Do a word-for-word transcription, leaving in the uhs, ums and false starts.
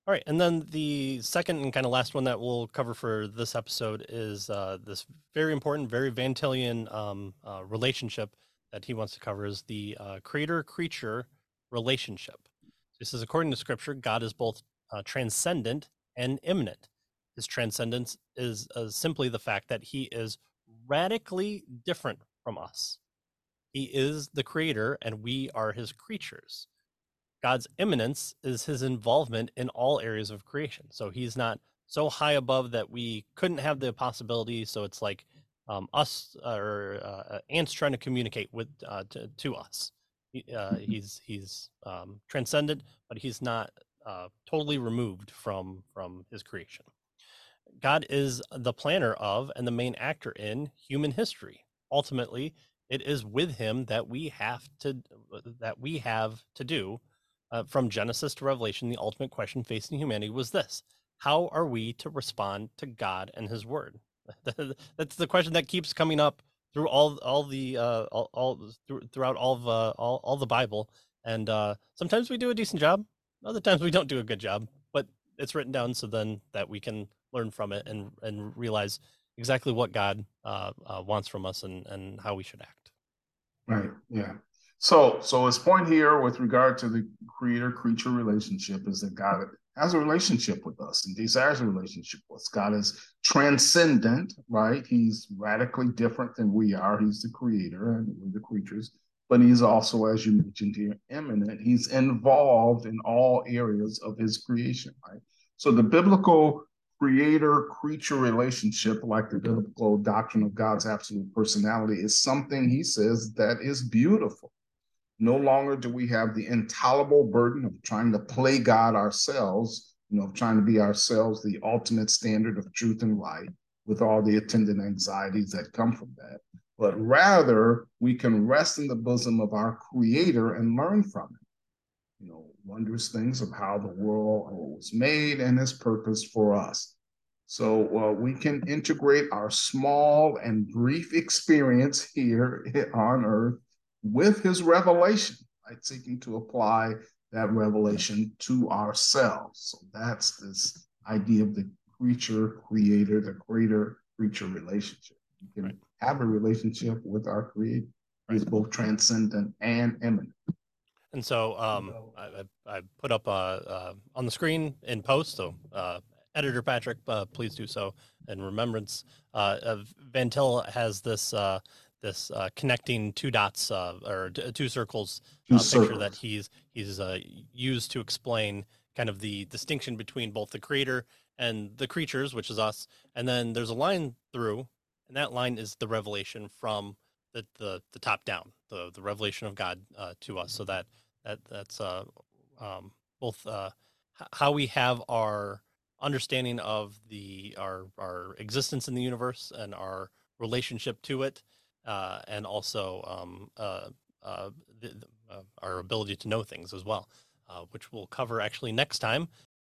All right, and then the second and kind of last one that we'll cover for this episode is uh, this very important, very Van Tillian um, uh, relationship that he wants to cover is the uh, creator-creature relationship. This is according to Scripture, God is both uh, transcendent and immanent. His transcendence is uh, simply the fact that he is radically different from us. He is the creator, and we are his creatures. God's immanence is his involvement in all areas of creation. So he's not so high above that we couldn't have the possibility. So it's like um, us uh, or uh, ants trying to communicate with uh, to, to us. He, uh, he's he's um, transcendent, but he's not uh, totally removed from from his creation. God is the planner of and the main actor in human history. Ultimately, it is with him that we have to that we have to do uh, from Genesis to Revelation. The ultimate question facing humanity was this: how are we to respond to God and His Word? That's the question that keeps coming up through all all the uh, all, all through, throughout all of uh, all all the Bible. And uh, sometimes we do a decent job. Other times we don't do a good job. But it's written down so then that we can learn from it and and realize exactly what God uh, uh, wants from us and and how we should act. Right. Yeah. So, so his point here with regard to the creator-creature relationship is that God has a relationship with us and desires a relationship with us. God is transcendent, right? He's radically different than we are. He's the creator and we're the creatures. But he's also, as you mentioned here, immanent. He's involved in all areas of his creation, right? So the biblical creator creature relationship, like the biblical doctrine of God's absolute personality, is something he says that is beautiful. No longer do we have the intolerable burden of trying to play God ourselves, you know, trying to be ourselves the ultimate standard of truth and light with all the attendant anxieties that come from that. But rather, we can rest in the bosom of our creator and learn from it, you know, wondrous things of how the world was made and its purpose for us. So uh, we can integrate our small and brief experience here on earth with his revelation, right? Seeking to apply that revelation to ourselves. So that's this idea of the creature creator, the creator creature relationship. We Right. can have a relationship with our creator who Right. is both transcendent and immanent. And so um, I, I, I put up uh, uh, on the screen in post. So uh, editor Patrick, uh, please do so in remembrance. Uh, of Van Til has this uh, this uh, connecting two dots uh, or t- two circles Two uh, picture that circles. he's he's uh, used to explain kind of the distinction between both the creator and the creatures, which is us. And then there's a line through, and that line is the revelation from the the, the top down, the the revelation of God uh, to us, so that that that's uh, um, both uh, h- how we have our understanding of the our our existence in the universe and our relationship to it, uh, and also um, uh, uh, the, the, uh, our ability to know things as well, uh, which we'll cover actually next time.